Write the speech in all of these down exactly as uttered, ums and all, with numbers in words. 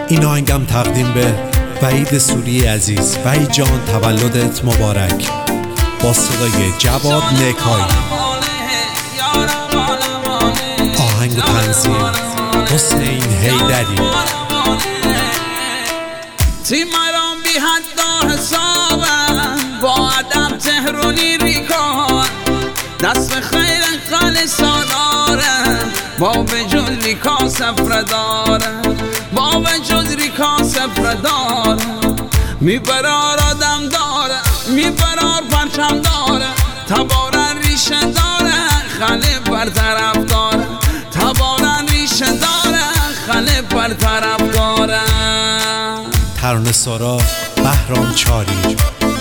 این آهنگم تقدیم به وحید سوری عزیز. وحید جان تولدت مبارک. با صدای جواد نکایی. آهنگ و تنظیم حسین حیدری. تیماران بی حد حسابم با ادب تهرونی ریکان دست خیر خالصا دارم با وجود ریکا سفر دارم با وجود ریکا سفر دارم میبرار آدم دارم میبرار پرچم دارم تبارن ریشه دارم خاله بر طرف دارم تبارن ریشه دارم خاله بر طرف دارم. ترانه سارا بهرام چاری.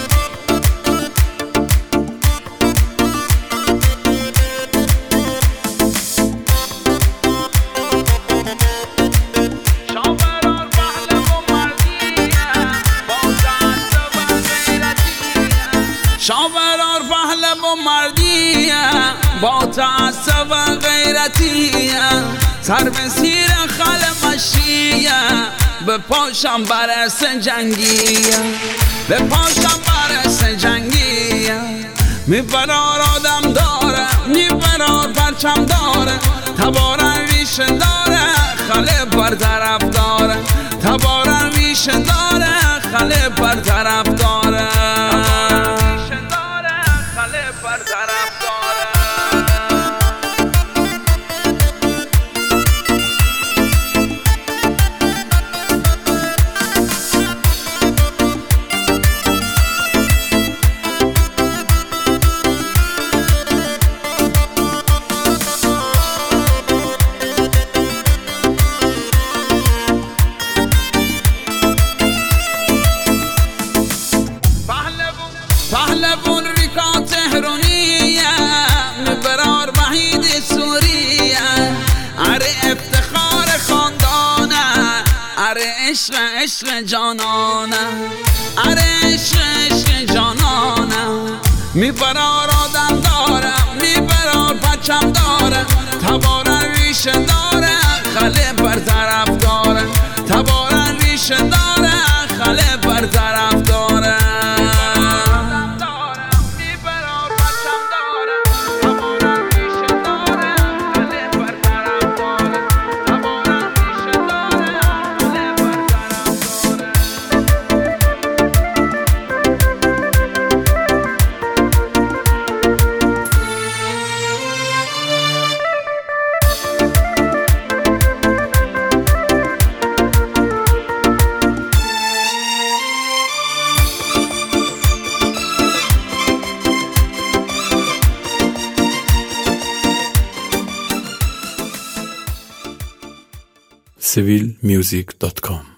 شاورار پهلو و مردیه با تعصب و غیرتیه سر به سیر خل مشیه به پاشم برس جنگیه به پاشم برس جنگیه میبرار آدم داره میبرار پرچم داره تبارن ریشه داره خله بر طرف داره تبارن ریشه داره خله بر طرف داره پهلوون ریکا تهرونیه مبرار وحید سوریه اره افتخار خاندانه اره عشق عشق جانانه اره عشق عشق جانانه میبرار آدم داره میبرار پچم داره تبارن ریشه داره خله بر طرف داره تبارن ریشه داره خله بر طرف داره. سیویل میوزیک دات کام